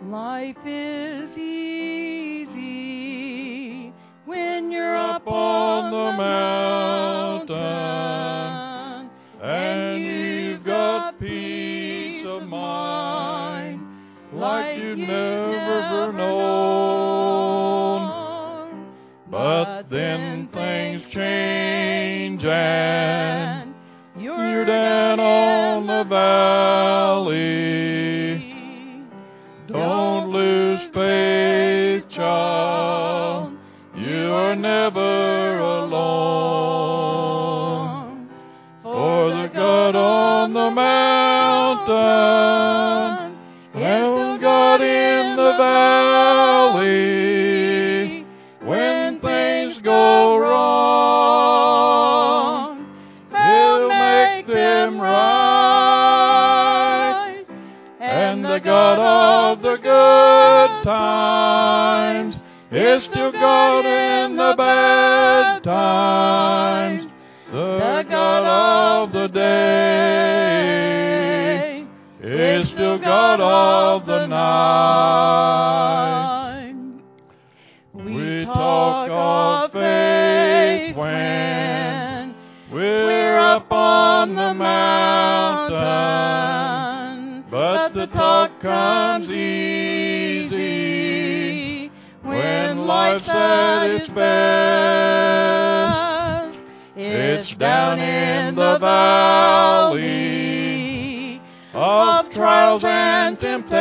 Life is easy when you're up on the mountain, and you've got peace of mind like you've never known. But then things change and you're down on the valley. Don't lose faith, child. You are never alone. For the God on the mountain and God in the valley, when things go wrong, He'll make them right. And the God of the good times is still God in the bad times. The God of the day is still God of the night. We talk of faith when we're up on the mountain, but the talk comes easy when life's at its best. It's down in the valley of trials and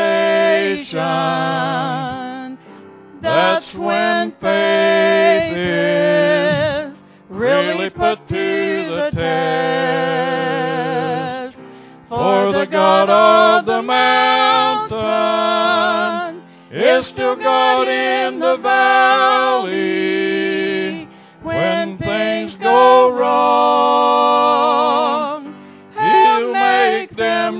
temptation. That's when faith is really put to the test. For the God of the mountain is still God in the valley. When things go wrong, He'll make them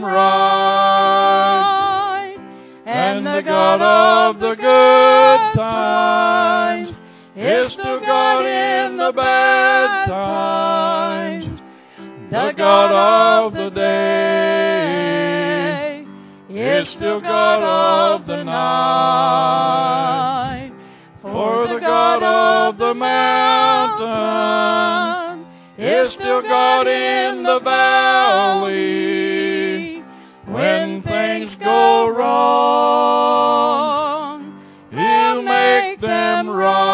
right. And the God of the good times is still God in the bad times. The God of the day is still God of the night. For the God of the mountain is still God in the valley. When things go wrong, He'll make them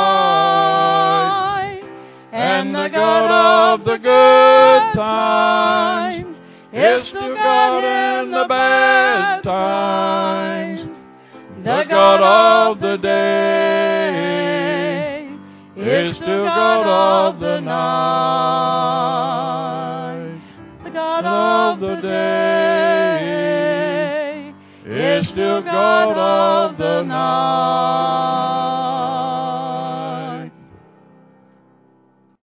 right. And the God of the good times is still God in the bad times. The God of the day is still God of the night. The God of the day is still God of the night.